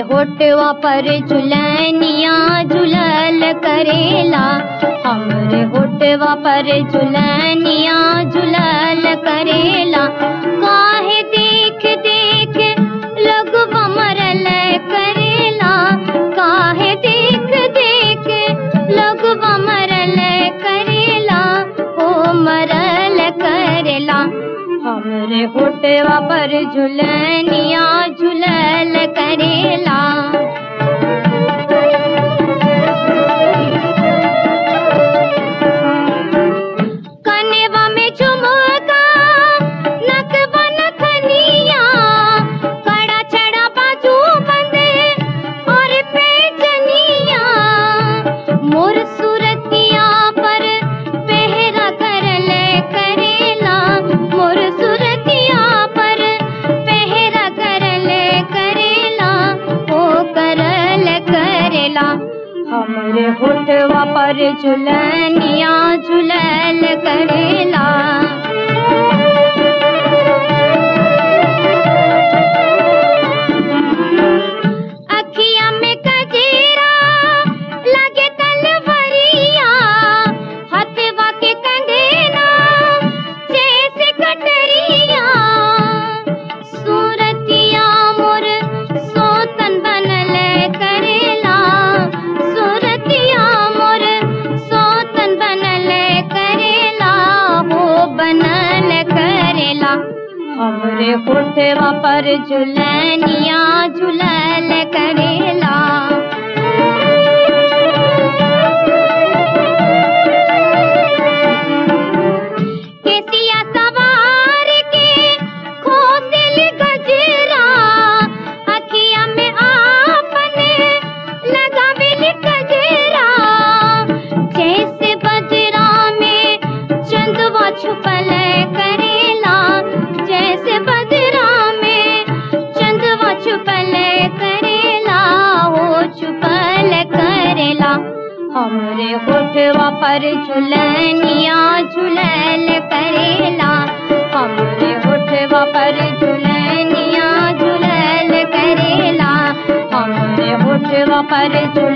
होठवा पर झुलनिया झुलल करेला, हमरे होठवा पर झुलनिया झुलल करेला। काहे देख देख लगवा मरल करेला, काहे देख देख लगवा मरल करेला, ओ मरल करेला। हमरे होठवा पर झुलनिया झुलल करेला। कनेवा में झुमका नकवा नथनिया, कड़ा छड़ा बाजू बंदे और पैजनिया, मोर सूरतिया पर पहरा करल करेला, मोर सूरतिया पर पहरा करल करेला, ओ करल करेला। हमरे होठवा पर झुलनिया झुलल करेला। अखिया में कजरा लगे तलवरिया, हथवा के कंगना जैसे कटरिया, सूरतिया मोर सोतन बनल करेला, सूरतिया मोर सोतन बनल करेला, हो बनल करेला। हमरे होठवा पर झुलनिया झुलल करेला। केसिया सवार के खोसिल गजरा, अखिया में आपने लगाविल गजरा, जैसे बजरा में चंदवा छुपल करेला, जैसे बजरा में चंदवा छुपल करेला, वो छुपल करेला। हमरे होठवा पर झुलनिया झुलल करेला, हमरे होठवा पर झुलनिया झुलल करेला, हमरे होठवा पर